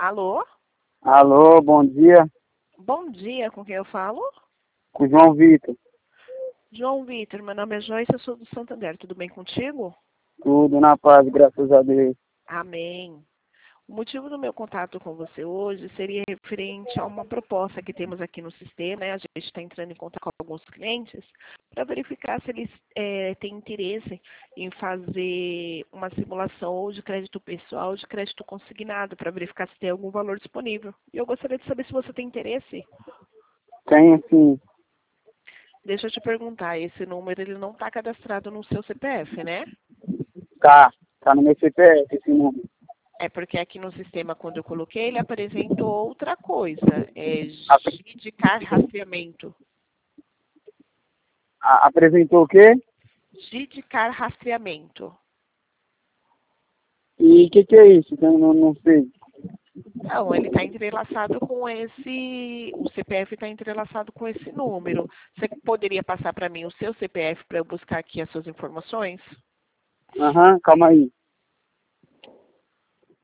Alô? Alô, bom dia. Bom dia, com quem eu falo? Com o João Vitor. João Vitor, meu nome é Joyce, eu sou do Santander, tudo bem contigo? Tudo na paz, graças a Deus. Amém. O motivo do meu contato com você hoje seria referente a uma proposta que temos aqui no sistema, né? A gente está entrando em contato com alguns clientes para verificar se eles têm interesse em fazer uma simulação ou de crédito pessoal ou de crédito consignado, para verificar se tem algum valor disponível. E eu gostaria de saber se você tem interesse. Tenho sim. Deixa eu te perguntar, esse número ele não está cadastrado no seu CPF, né? Tá no meu CPF esse número. É porque aqui no sistema, quando eu coloquei, ele apresentou outra coisa. É Apre- G de car rastreamento. Apresentou o quê? G de car rastreamento. E o que é isso? Que eu não sei. Não, ele está entrelaçado com o CPF está entrelaçado com esse número. Você poderia passar para mim o seu CPF para eu buscar aqui as suas informações? Aham, calma aí.